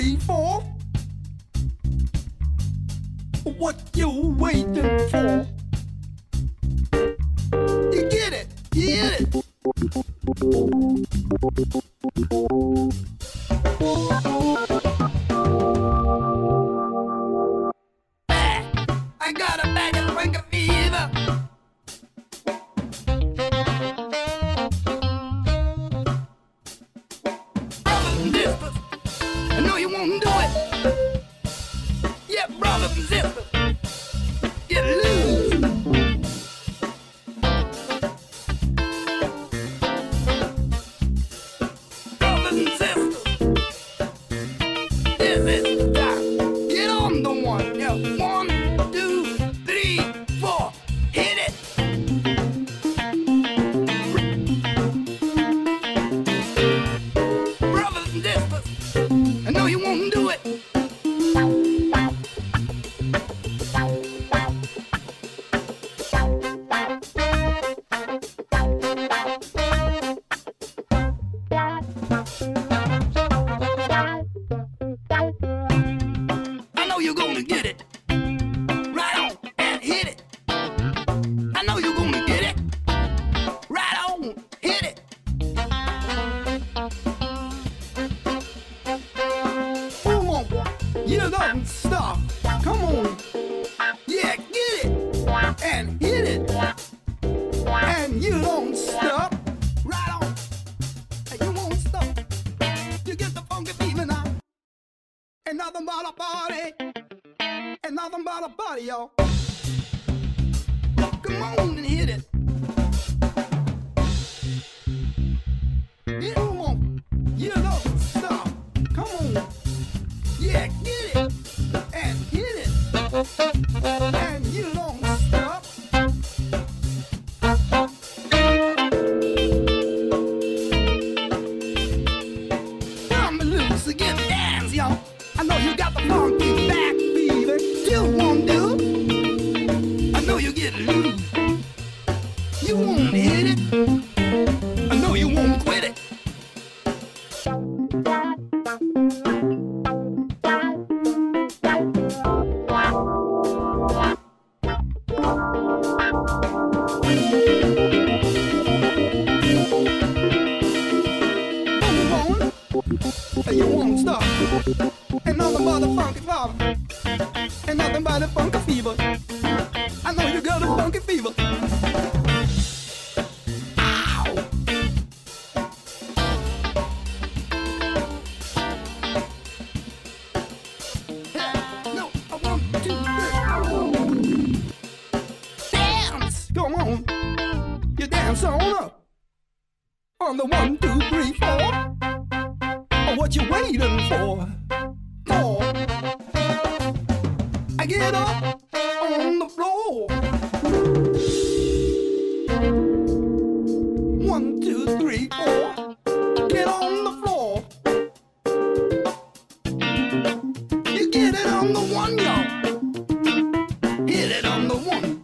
three, four. What you waiting for? You get it, you get it. I got a bag of finger fever. Brothers and sisters, I know you won't do it. Yeah, brothers and sisters, you lose. Brothers and sisters, this is the time. Get on the one, yeah. 1, 2, 3, 4, hit it. Brothers and sisters, I know you won't do it. I know you're gonna get it. Right on and hit it. I know you're gonna get it. Right on, hit it. Come on, you don't stop. Come on. Yeah, get it. And hit it. And you don't stop. Right on. And you won't stop. You get the funky feeling now. And nothing but a party. And nothing but a party, y'all. Come on and hit it. Come on. You don't stop. Come on. Yeah, get it. And hit it. And you don't stop. Come loose again, dance, y'all. I know you got the funky back fever. You won't do. I know you get loose. You won't hit it. I know you won't quit it. You won't stop. And nothing but the funky father. And nothing but the funky fever. I know you got a funky fever. Ow! No, I want to dance. Come on. You dance on up. On the 1, 2, 3, 4. What you waiting for? I get up on the floor. 1, 2, 3, 4. Get on the floor. You get it on the one, y'all. Hit it on the one.